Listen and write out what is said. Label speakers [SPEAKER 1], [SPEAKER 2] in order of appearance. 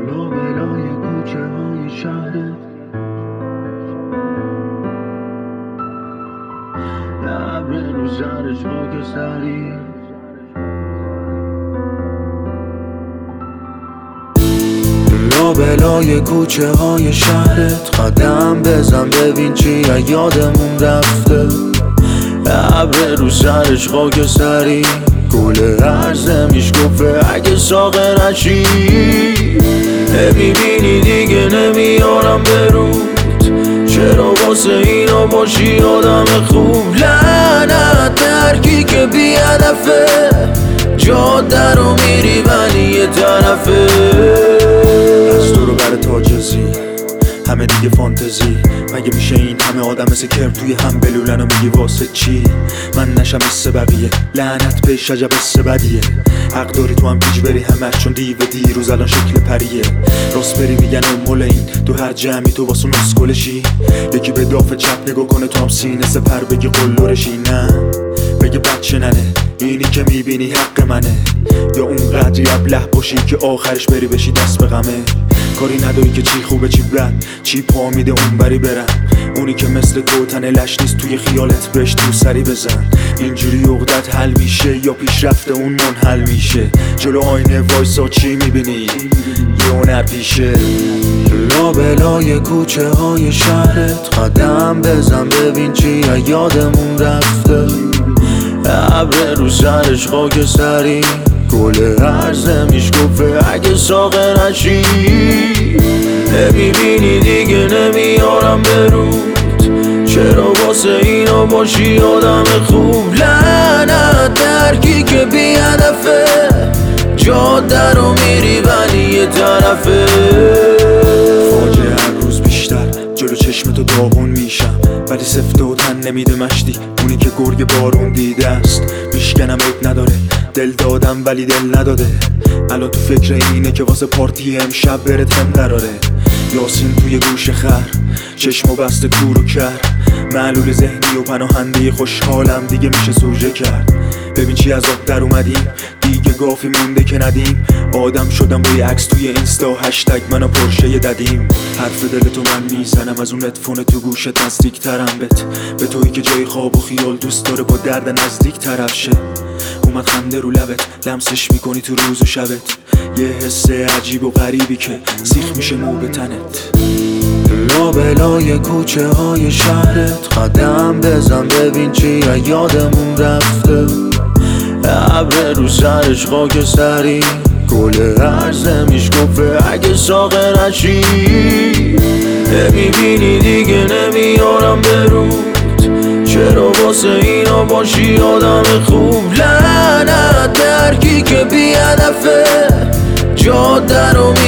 [SPEAKER 1] لابلای کوچه های شهرت ابر رو سرش خاکستری لابلای کوچه های شهرت قدم بزن ببین چی یادمون رفته ابر رو سرش خاکستری گل هرزمیش گفته اگه ساغر نشی نمیبینی دیگه نمیارم برود چرا واسه اینا باشی آدم خوب لعنت درکی که بی هدفه جاده رو میری ولی یه طرفه از تو رو بر تاجزی همه دیگه فانتزی مگه میشه این همه آدم مثل کرم توی هم بلولن و میگی واسه چی من نشم مثل بقیه لعنت به شجب مثل بدیه حق داری تو هم پیج بری همش چون دیو دیروز الان شکل پریه راست بری میگن مول این تو هر جمعی تو واسه نسکلشی یکی به داف چپ نگاه کنه تو هم سینه سپر بگی قلورشی نه بگه بچه ننه اینی که میبینی حق منه یا اون قدری ابله باشی که آخرش بری بشی دست به غمه کاری نداری که چی خوبه چی بد چی پا میده اون بری برم اونی که مثل گوتن لش نیست توی خیالت بهش تو سری بزن اینجوری عقدت حل میشه یا پیشرفت اون منحل میشه جلو آینه وایسا چی میبینی یه نپیشه لابلای کوچه های شهرت قدم بزن ببین چی یادمون رفته ابر رو سرش خاکستری گل هرزمیش گفته اگه ساغر نشی نمیبینی دیگه نمیارم برود چرا واسه اینا باشی آدم خوب لعنت درکی که بی هدفه جاده رو میری ولی یه طرفه فاجعه هر روز بیشتر جلو چشم تو داغون میشم ولی سفته و تن نمیده مشتی اونی که گرگ بارون دیده است میشکنم عیب نداره دل دادم ولی دل نداده الان تو فکر اینه که واسه پارتی امشب بره تم قراره یاسین توی گوش خر چشمو بسته کور و کر معلول ذهنی و پناهنده خوشحالم دیگه میشه سوژه کرد ببین چی از آب در اومدیم دیگه گافی مونده که ندیم آدم شدم با یه عکس توی اینستا هشتگ منو پرشه ددیم حرف دل تو من میزنم از اون ادفون تو گوشت نزدیک ترم به تویی که جای خواب و خیال دوست داره با درد نزدیک طرف شه اومد خنده رو لبت لمسش میکنی تو روز و شبت یه حس عجیب و غریبی که سیخ میشه مو به تنت لابلای کوچه های شهرت قدم بزن ببین چی یادمون رفته ابر رو سرش خاکستری گل هرزمیش گفته اگه ساغر نشی نمیبینی دیگه نمیارم برود چرا واسه اینا باشی آدم خوب لعنت درکی که بی هدفه جاده رو